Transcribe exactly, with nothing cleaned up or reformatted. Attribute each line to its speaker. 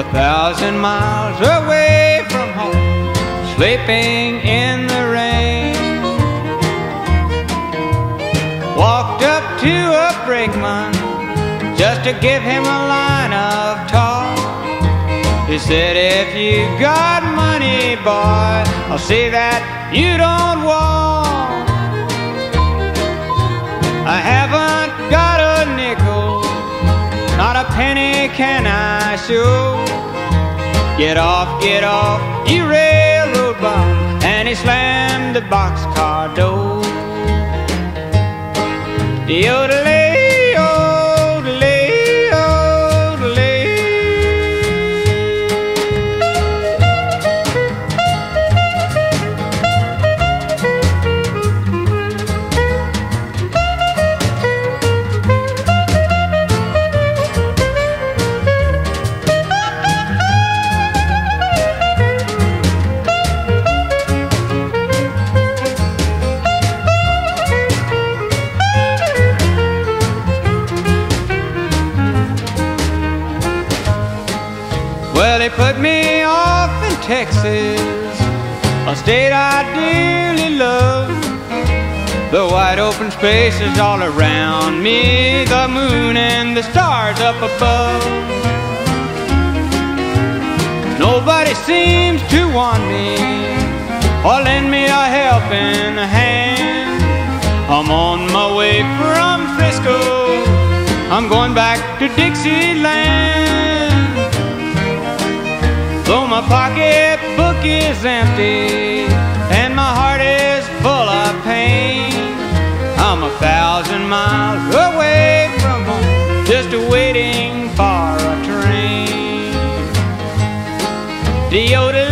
Speaker 1: thousand miles away from home, sleeping in the rain. Walked up to a brakeman just to give him a line of talk. He said, if you got money, boy, I'll see that you don't walk. I haven't got a nickel, not a penny can I show. Get off, get off, you railroad bum. And he slammed the boxcar door. Yodelay, yodelay, yodelay. Well, they put me off in Texas, a state I dearly love. The wide open spaces all around me, the moon and the stars up above. Nobody seems to want me or lend me a helping hand. I'm on my way from Frisco, I'm going back to Dixieland. Though my pocketbook is empty and my heart is full of pain, I'm a thousand miles away from home, just waiting for a train. Deodorant